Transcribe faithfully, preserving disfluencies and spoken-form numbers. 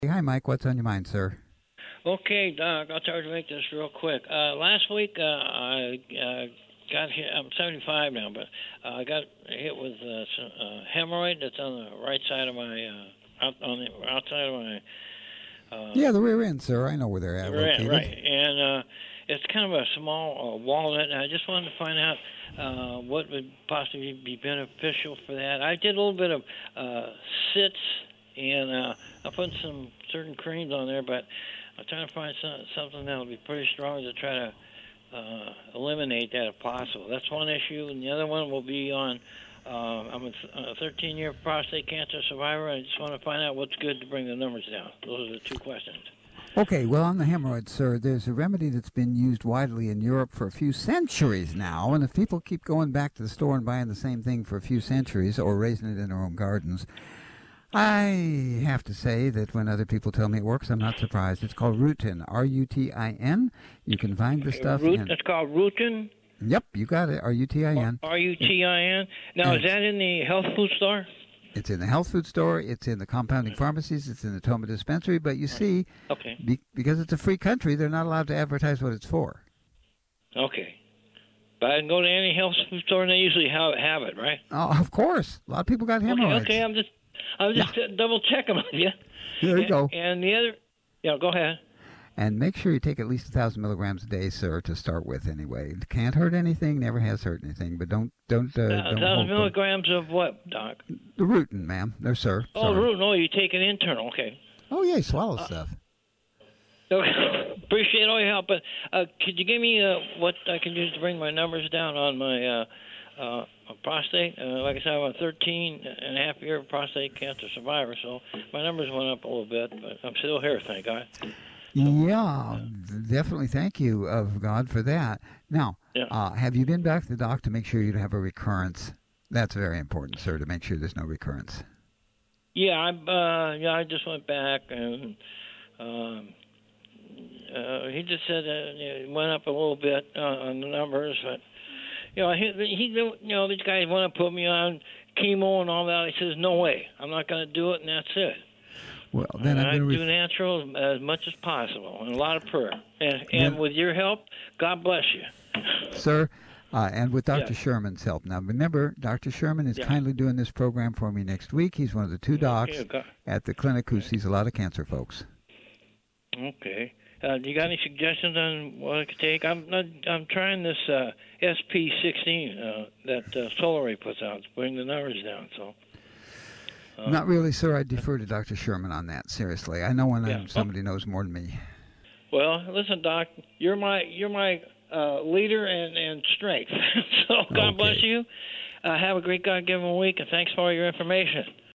Hi, Mike. What's on your mind, sir? Okay, Doc, I'll try to make this real quick. Uh, last week, uh, I uh, got hit. I'm seventy-five now, but uh, I got hit with uh, some, uh, hemorrhoid that's on the right side of my, uh, out, on the outside of my, uh, Yeah, the rear end, sir. I know where they're at right, right. located. And uh, it's kind of a small uh, walnut, and I just wanted to find out uh, what would possibly be beneficial for that. I did a little bit of uh, sits, and uh, I put some certain creams on there, but I'm trying to find some, something that'll be pretty strong to try to uh, eliminate that if possible. That's one issue, and the other one will be on. Uh, I'm a thirteen-year prostate cancer survivor. I just want to find out what's good to bring the numbers down. Those are the two questions. Okay, well, on the hemorrhoids, sir, there's a remedy that's been used widely in Europe for a few centuries now, and if people keep going back to the store and buying the same thing for a few centuries or raising it in their own gardens, I have to say that when other people tell me it works, I'm not surprised. It's called Rutin, R U T I N. You can find the Okay, stuff root. in... That's called Rutin. Yep, you got it, R U T I N. R U T I N. Now, is that in the health food store? It's in the health food store. It's in the compounding pharmacies. It's in the Toma dispensary. But you see, okay. be, because it's a free country, they're not allowed to advertise what it's for. Okay. But I can go to any health food store and they usually have, have it, right? Oh, of course. A lot of people got hemorrhoids. Okay, okay. I'm just, I'm just yeah. double checking with you. There you and, go. And the other, yeah, go ahead. And make sure you take at least a thousand milligrams a day, sir, to start with. Anyway, it can't hurt anything. Never has hurt anything. But don't, don't, uh, uh, don't. A thousand milligrams of what, Doc? The Rutin, ma'am. No, sir. Oh, Rutin. No, you take an internal. Okay. Oh yeah, you swallow uh, stuff. Okay. Appreciate all your help, but uh, could you give me uh, what I can use to bring my numbers down on my uh, uh, prostate? Uh, like I said, I'm a thirteen and a half year prostate cancer survivor, so my numbers went up a little bit, but I'm still here, thank God. So, yeah, definitely. Thank you, of God, for that. Now, yeah. uh, have you been back to the doc to make sure you don't have a recurrence? That's very important, sir, to make sure there's no recurrence. Yeah, I uh, yeah, I just went back and. Um, Uh, he just said uh, it went up a little bit uh, on the numbers, but you know, he, he, you know, these guys want to put me on chemo and all that. He says, "No way, I'm not going to do it," and that's it. Well, then uh, I'm I going to do natural as much as possible, and a lot of prayer, and, and with your help, God bless you, sir. Uh, and with Doctor yeah. Sherman's help. Now, remember, Doctor Sherman is yeah. kindly doing this program for me next week. He's one of the two docs okay, at the clinic who sees a lot of cancer folks. Okay. Uh, do you got any suggestions on what I could take? I'm not, I'm trying this uh, S P sixteen uh, that uh, Solary puts out to bring the numbers down. So. Uh, not really, sir. I defer to Doctor Sherman on that. Seriously, I know when yeah. I'm, somebody oh. knows more than me. Well, listen, Doc, you're my you're my uh, leader and, and strength. So God okay. bless you. Uh, have a great God-given week, and thanks for all your information.